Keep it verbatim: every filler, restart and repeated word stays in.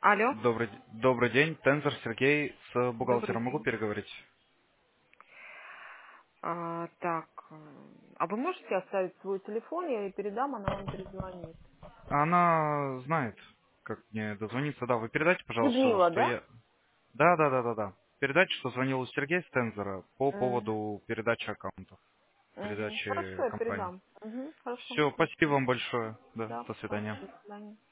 Алло, Добрый, д- добрый день, Тензор Сергей, с добрый бухгалтером могу день. переговорить? А, так, э, а вы можете оставить свой телефон, я ей передам, она вам перезвонит. Она знает, как мне дозвониться. Да, вы передайте, пожалуйста, Людмила, что да? я... Да, да, да, да, да. Передайте, что звонил Сергей с Тензора по Угу. поводу передачи аккаунтов, Угу. Хорошо, передачи я компании. передам. Угу. Хорошо. Все, До спасибо свидания. вам большое. Да, Да, до пожалуйста, свидания. до свидания.